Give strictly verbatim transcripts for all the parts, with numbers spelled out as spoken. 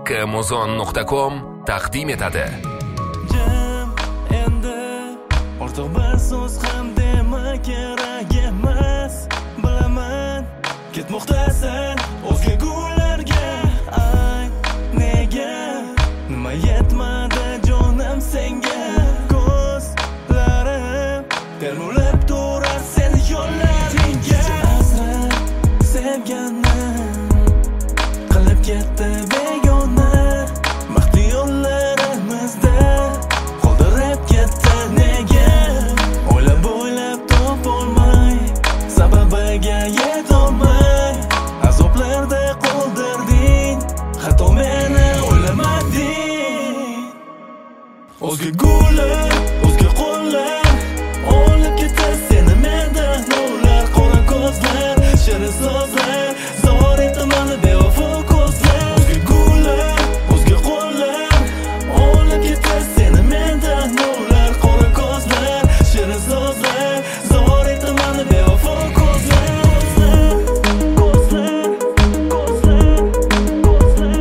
Amazon nuqta com taqdim etadi. Jam endi ortiq bir so'z ham dema kerak emas. Bilaman ketmoqdasan o'zga gullarga. Ay nega nima yetmadi jonim senga? Ko'zlarim termulib turar seni yo'llaringga. Asrab sevganim qilib ketdi begona. Baxti yo'llarimizda qoldirib ketdi nega? O'ylab o'ylab topolmay, sababiga yetolmay, azoblarda qoldirding, hatto meni o'ylamading. O'zga gullar, o'zga qo'llar olib ketdi seni mendan. Ular qora ko'zlar, shirin so'zlar, zor etaman bevafo ko'zlar. O'zga gullar, o'zga qo'llar olib ketdi seni mendan. Ular qora ko'zlar, shirin so'zlar, zor etaman bevafo ko'zlar. Ko'zlar, ko'zlar, ko'zlar,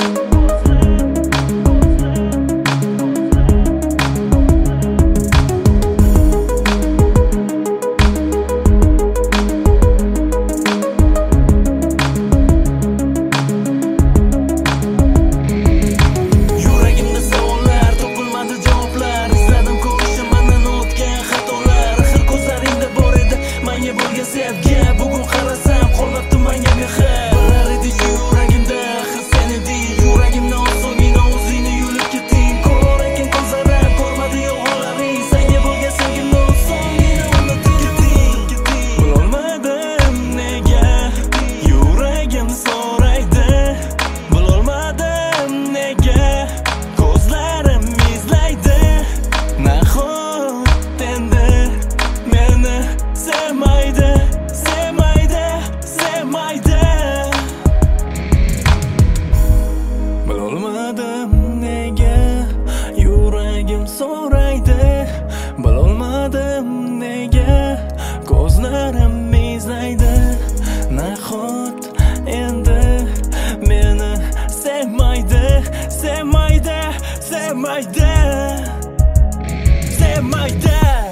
yuragimda savollar, topilmadi javoblar. Izladim ko'rishimdan o'tgan xatolar. Axir ko'zlaringda bor edi menga bo'lgan sevgi. Bugun qarasam qolmabdi menga mehr. Bilar edi yuragimda axir sen eding. Yuragimni osongina o'zingni yulib ketding. Ko'r ekan ko'zlarim, ko'rmadi yolg'onlaring. Senga bo'lgan sevgimni osongina unutib ketding. Bilolmadim nega yuragim so'raydi. Bilolmadim nega ko'zlarim izlaydi. Nahot endi meni sevmaydi, sevmaydi, sevmaydi. Bilolmadim nega yuragim so'raydi. Bilolmadim nega ko'zlarim izlaydi. Nahot endi meni sevmaydi, sevmaydi, sevmaydi, sevmaydi.